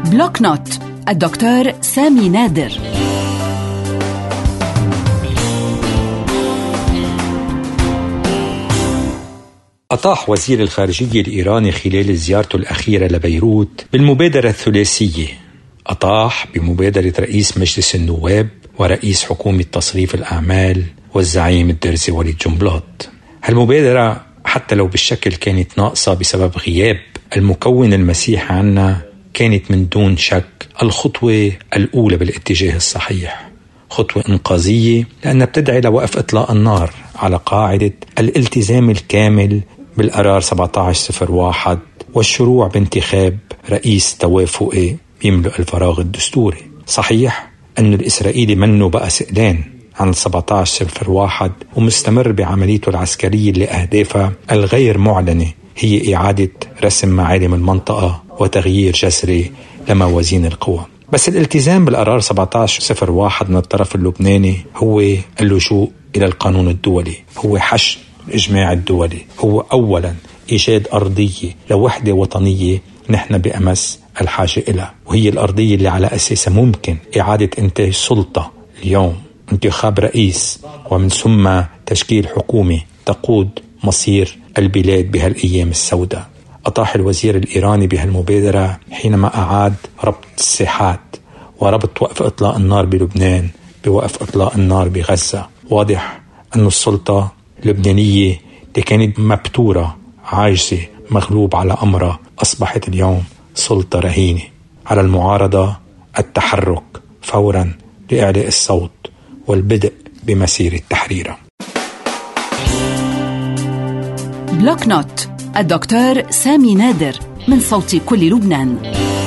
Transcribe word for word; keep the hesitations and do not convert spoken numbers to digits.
بلوك نوت الدكتور سامي نادر. أطاح وزير الخارجية الإيراني خلال زيارته الأخيرة لبيروت بالمبادرة الثلاثية. أطاح بمبادرة رئيس مجلس النواب ورئيس حكومة تصريف الأعمال والزعيم الدرزي وليد جنبلاط. هالمبادرة حتى لو بالشكل كانت ناقصة بسبب غياب المكون المسيحي عنا، كانت من دون شك الخطوة الأولى بالاتجاه الصحيح، خطوة إنقاذية لأنها بتدعي لوقف إطلاق النار على قاعدة الالتزام الكامل بالقرار سبعة عشر صفر واحد والشروع بانتخاب رئيس توافقي يملأ الفراغ الدستوري. صحيح أن الإسرائيلي منه بقى سئلان عن سبعة عشر صفر واحد ومستمر بعمليته العسكرية اللي أهدافها الغير معلنة هي إعادة رسم معالم المنطقة وتغيير جذري لموازين القوى. بس الالتزام بالقرار سبعة عشر صفر واحد من الطرف اللبناني هو اللجوء إلى القانون الدولي، هو حشد الإجماع الدولي، هو أولا إيجاد أرضية لوحدة وطنية نحن بأمس الحاجة إلى، وهي الأرضية اللي على أساسها ممكن إعادة إنتاج السلطة اليوم، انتخاب رئيس ومن ثم تشكيل حكومة تقود مصير البلاد بهالأيام السوداء. أطاح الوزير الإيراني بهالمبادرة حينما أعاد ربط الساحات وربط وقف إطلاق النار بلبنان بوقف إطلاق النار بغزة. واضح أن السلطة اللبنانية اللي كانت مبتورة عاجزة مغلوب على أمرها أصبحت اليوم سلطة رهينة. على المعارضة التحرك فورا لإعلاء الصوت والبدء بمسيرة تحريرها. بلوك نوت الدكتور سامي نادر من صوت كل لبنان.